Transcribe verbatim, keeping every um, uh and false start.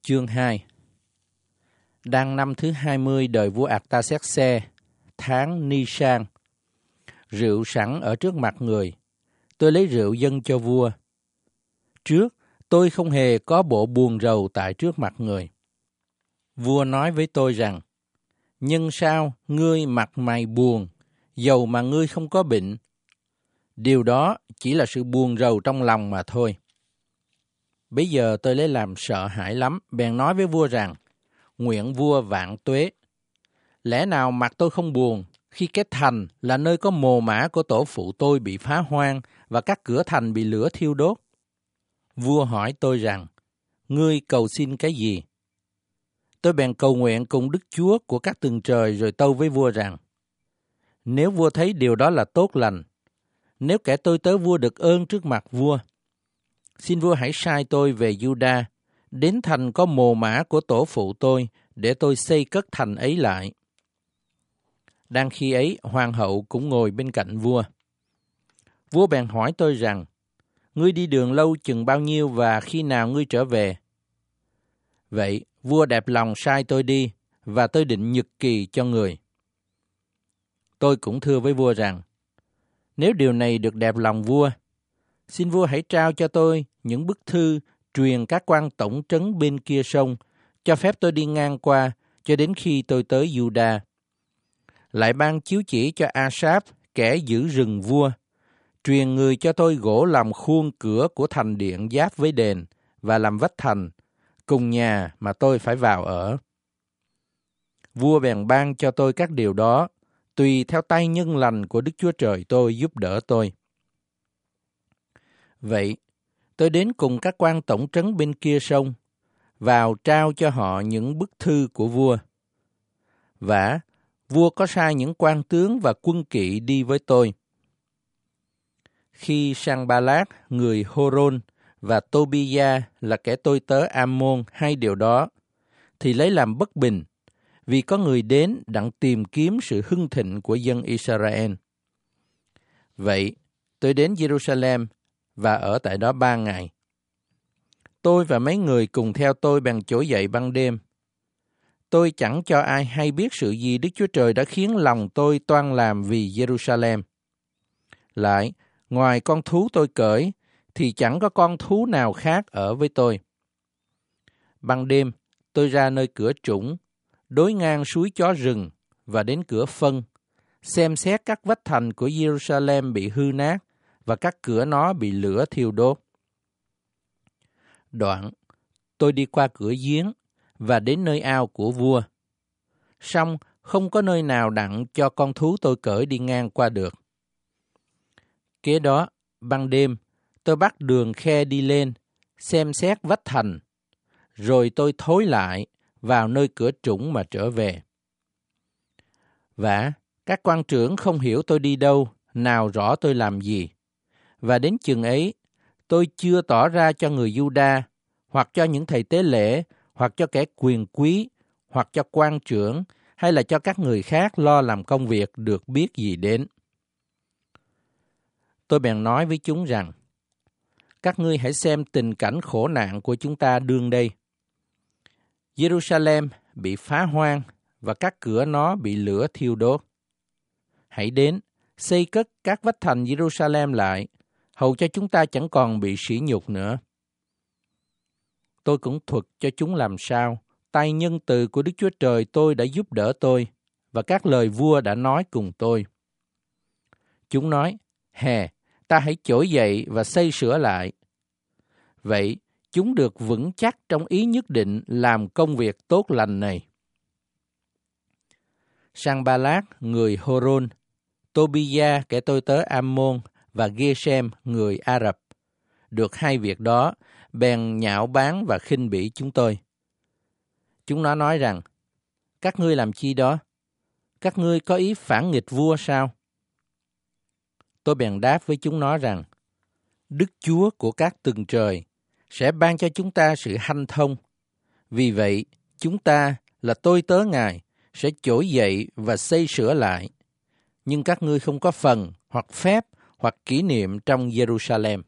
Chương hai. Đang năm thứ hai mươi đời vua Artaxerxes, tháng Nisan, rượu sẵn ở trước mặt người, tôi lấy rượu dâng cho vua. Trước, tôi không hề có bộ buồn rầu tại trước mặt người. Vua nói với tôi rằng, nhưng sao ngươi mặt mày buồn, dầu mà ngươi không có bệnh? Điều đó chỉ là sự buồn rầu trong lòng mà thôi. Bây giờ tôi lấy làm sợ hãi lắm, bèn nói với vua rằng, nguyện vua vạn tuế. Lẽ nào mặt tôi không buồn, khi cái thành là nơi có mồ mả của tổ phụ tôi bị phá hoang và các cửa thành bị lửa thiêu đốt? Vua hỏi tôi rằng, ngươi cầu xin cái gì? Tôi bèn cầu nguyện cùng Đức Chúa của các tầng trời rồi tâu với vua rằng, nếu vua thấy điều đó là tốt lành, nếu kẻ tôi tớ vua được ơn trước mặt vua, xin vua hãy sai tôi về Juda, đến thành có mồ mả của tổ phụ tôi, để tôi xây cất thành ấy lại. Đang khi ấy, hoàng hậu cũng ngồi bên cạnh vua. Vua bèn hỏi tôi rằng, ngươi đi đường lâu chừng bao nhiêu và khi nào ngươi trở về? Vậy, vua đẹp lòng sai tôi đi, và tôi định nhật kỳ cho người. Tôi cũng thưa với vua rằng, nếu điều này được đẹp lòng vua, xin vua hãy trao cho tôi những bức thư truyền các quan tổng trấn bên kia sông, cho phép tôi đi ngang qua cho đến khi tôi tới Juda. Lại ban chiếu chỉ cho Asaph, kẻ giữ rừng vua, truyền người cho tôi gỗ làm khuôn cửa của thành điện giáp với đền và làm vách thành, cùng nhà mà tôi phải vào ở. Vua bèn ban cho tôi các điều đó, tùy theo tay nhân lành của Đức Chúa Trời tôi giúp đỡ tôi. Vậy, tôi đến cùng các quan tổng trấn bên kia sông, vào trao cho họ những bức thư của vua. Vả, vua có sai những quan tướng và quân kỵ đi với tôi. Khi Sanballat, người Horon, và Tobia là kẻ tôi tớ Ammon hay điều đó, thì lấy làm bất bình, vì có người đến đặng tìm kiếm sự hưng thịnh của dân Israel. Vậy, tôi đến Jerusalem và ở tại đó ba ngày. Tôi và mấy người cùng theo tôi bèn trỗi dậy ban đêm. Tôi chẳng cho ai hay biết sự gì Đức Chúa Trời đã khiến lòng tôi toan làm vì Jerusalem. Lại, ngoài con thú tôi cưỡi, thì chẳng có con thú nào khác ở với tôi. Ban đêm, tôi ra nơi cửa trũng, đối ngang suối chó rừng và đến cửa phân, xem xét các vách thành của Jerusalem bị hư nát và các cửa nó bị lửa thiêu đốt. Đoạn, tôi đi qua cửa giếng và đến nơi ao của vua. Song không có nơi nào đặng cho con thú tôi cưỡi đi ngang qua được. Kế đó, ban đêm, tôi bắt đường khe đi lên, xem xét vách thành, rồi tôi thối lại vào nơi cửa trũng mà trở về. Vả, các quan trưởng không hiểu tôi đi đâu, nào rõ tôi làm gì. Và đến chừng ấy, tôi chưa tỏ ra cho người Juda, hoặc cho những thầy tế lễ, hoặc cho kẻ quyền quý, hoặc cho quan trưởng, hay là cho các người khác lo làm công việc được biết gì đến. Tôi bèn nói với chúng rằng, các ngươi hãy xem tình cảnh khổ nạn của chúng ta đương đây. Jerusalem bị phá hoang và các cửa nó bị lửa thiêu đốt. Hãy đến, xây cất các vách thành Jerusalem lại, hầu cho chúng ta chẳng còn bị sỉ nhục nữa. Tôi cũng thuật cho chúng làm sao tay nhân từ của Đức Chúa Trời tôi đã giúp đỡ tôi, và các lời vua đã nói cùng tôi. Chúng nói, hè, ta hãy trỗi dậy và xây sửa lại. Vậy, chúng được vững chắc trong ý nhất định làm công việc tốt lành này. Sanballat, người Horon, Tobia, kẻ tôi tớ Ammon, và Geshem, người Ả Rập, được hai việc đó, bèn nhạo báng và khinh bỉ chúng tôi. Chúng nó nói rằng, các ngươi làm chi đó? Các ngươi có ý phản nghịch vua sao? Tôi bèn đáp với chúng nó rằng, Đức Chúa của các tầng trời sẽ ban cho chúng ta sự hanh thông. Vì vậy, chúng ta là tôi tớ Ngài sẽ trỗi dậy và xây sửa lại. Nhưng các ngươi không có phần, hoặc phép, hoặc kỷ niệm trong Jerusalem.